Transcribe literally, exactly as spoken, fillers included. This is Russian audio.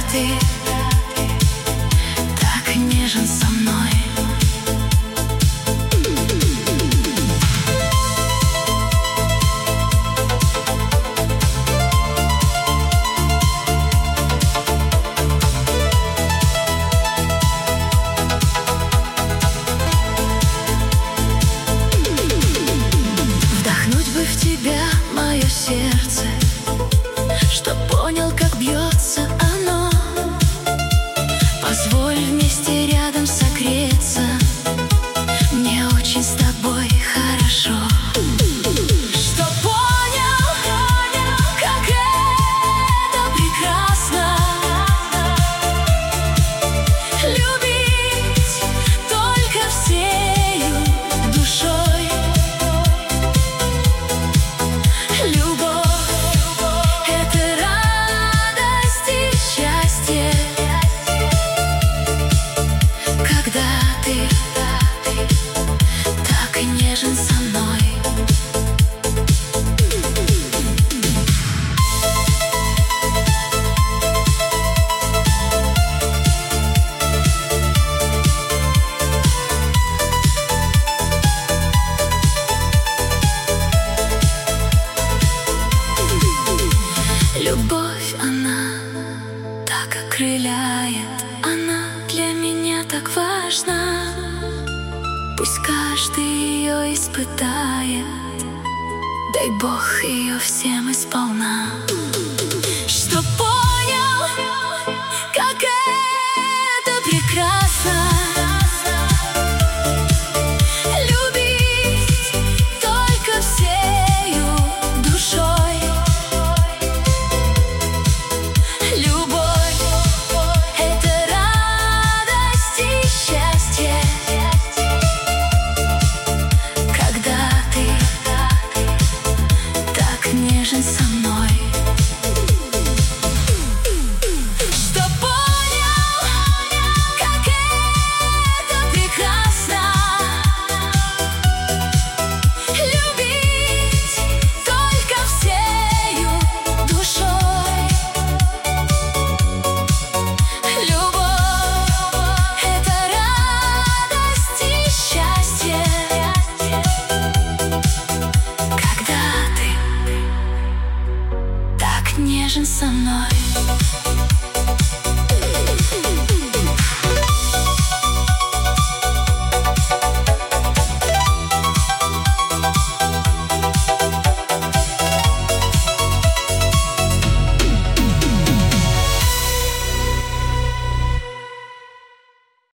ты так нежен со мной. Вдохнуть бы в тебя мое сердце, чтоб понял, как бьется оно. Позволь вместе рядом согреться, мне очень с тобой хорошо. Чтоб понял, как это прекрасно любить только всею душой. Любовь — это радость и счастье, когда ты так нежен со мной. Любовь, она так окрыляет, она для меня так важна. Пусть каждый ее испытает, дай Бог ее всем сполна. Чтоб понял, как это прекрасно любить только всею душой. Любовь — это радость и счастье, когда ты так нежен со мной. Чтоб понял, как это прекрасно любить только всею душой. Любовь — это радость и счастье, когда ты так нежен со мной.